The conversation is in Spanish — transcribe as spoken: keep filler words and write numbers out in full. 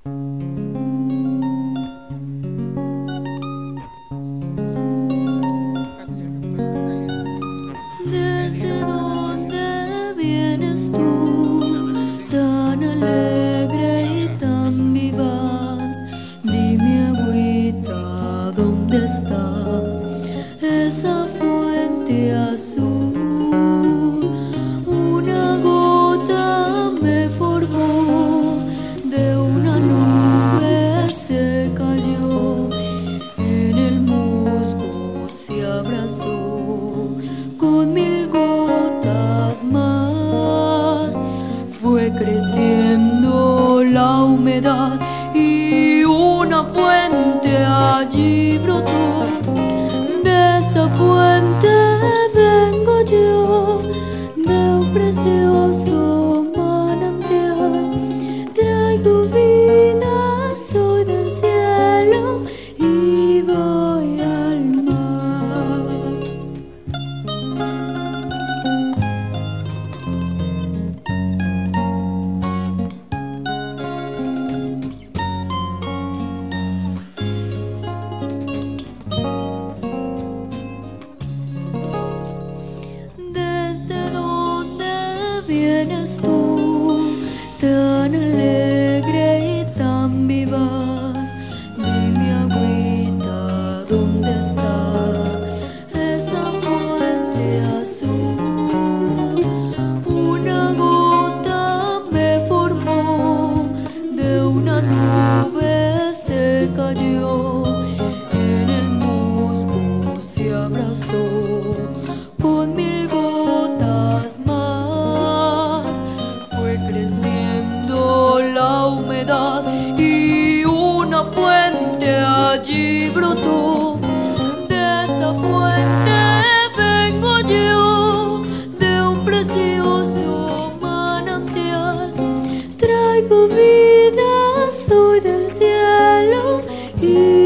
¿Desde dónde vienes tú, tan alegre y tan vivaz? Dime, agüita, ¿dónde está esa fuente azul? Una gota me formó, de una nube se cayó, en el musgo se abrazó, con mil gotas más fue creciendo la humedad y una fuente allí brotó. De esa fuente vengo yo, de un precioso manantial. Traigo vida, soy del cielo y voy al mar. ¿Desde dónde vienes tú, tan alegre y tan vivaz? Dime, agüita, ¿dónde está esa fuente azul? Una gota me formó, de una nube se cayó, en el musgo se abrazó, con mil gotas más fue creciendo la humedad y una fuente allí brotó. De esa fuente vengo yo, de un precioso manantial. Traigo vida, soy del cielo y